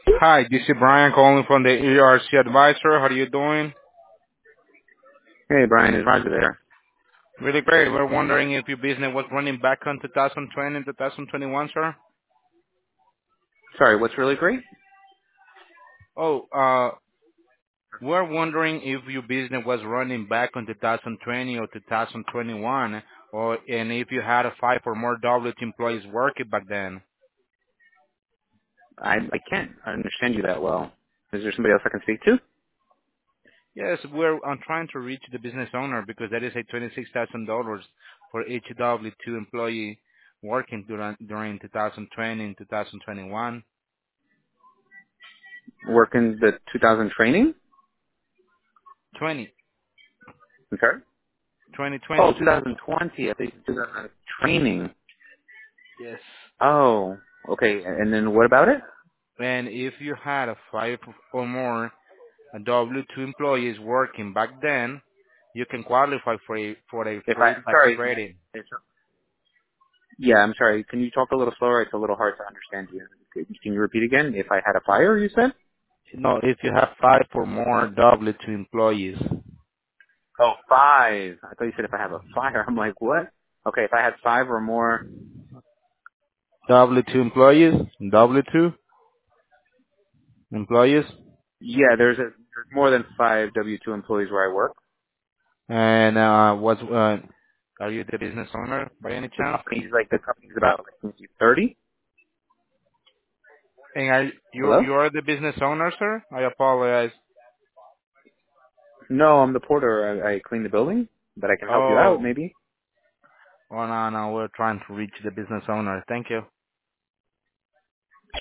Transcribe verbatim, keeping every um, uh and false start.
Hi, this is Brian calling from the E R C Advisor. How are you doing? Hey, Brian, is Roger there? Really great. We're wondering if your business was running back on two thousand twenty and two thousand twenty-one, sir. Sorry, what's really great? Oh, uh, we're wondering if your business was running back on two thousand twenty or two thousand twenty-one, or and if you had a five or more W T employees working back then. I I can't understand you that well. Is there somebody else I can speak to? Yes, we're I'm trying to reach the business owner because that is a twenty-six thousand dollars for each W two employee working during during two thousand twenty and two thousand twenty-one. Working the two thousand training? twenty, I'm sorry? Oh, twenty twenty. two thousand twenty. I think two thousand training. Yes. Oh, okay. And then what about it? And if you had a five or more W two employees working back then, you can qualify for a for a If I, free I'm tax sorry. credit. It's, yeah, I'm sorry. Can you talk a little slower? It's a little hard to understand you. Can you repeat again? If I had a fire, you said? No, if you have five or more W two employees. Oh, five. I thought you said if I have a fire. I'm like, what? Okay, if I had five or more. W two employees? W two employees? Yeah, there's a there's more than five W two employees where I work. And uh, what's uh, are you the business owner by any The chance? company's like the company's about like maybe thirty. And are you Hello? you are the business owner, sir? I apologize. No, I'm the porter. I, I clean the building, but I can help you out Oh, maybe. oh no, no, we're trying to reach the business owner. Thank you.